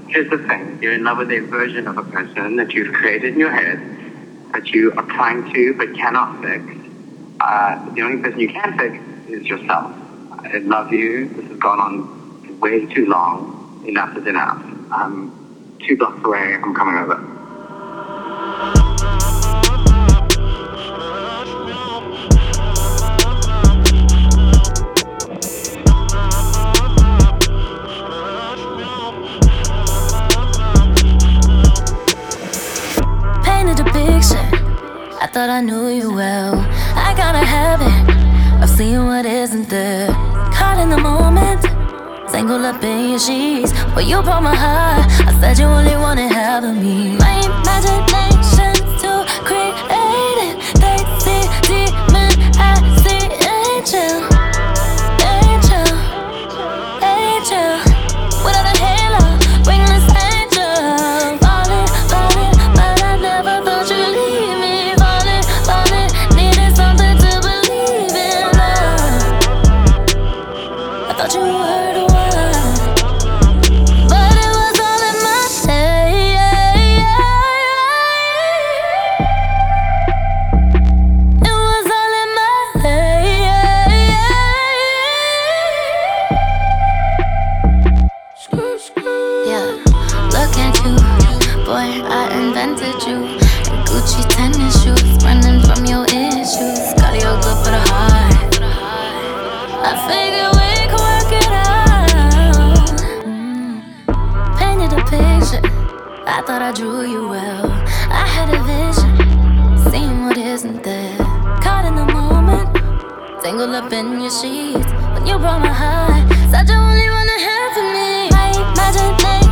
Here's the thing. You're in love with a version of a person that you've created in your head, that you are trying to but cannot fix. The only person you can fix is yourself. I love you. This has gone on way too long. Enough is enough. I'm 2 blocks away. I'm coming over. Painted a picture, I thought I knew you well. I got a habit of seeing what isn't there. Caught in the moment, tangled up in your sheets. But you broke my heart, I said you only wanted half of me. My imagination too creative. They see demon, I see angel. Angel, angel. Without a halo, wingless angel. Falling, falling, but I never thought you'd leave me. Falling, falling, needed something to believe in love. I thought you were the one, but it was all in my head. It was all in my head. Yeah, look at you, boy, I invented you. And Gucci tennis shoes, running from your issues. Cardio good for the heart. I figured we could work it out. Painted a picture, I thought I drew you well. I had a vision, seeing what isn't there. Caught in the moment, tangled up in your sheets. When you broke my heart, said you only wanna have for me. My imagination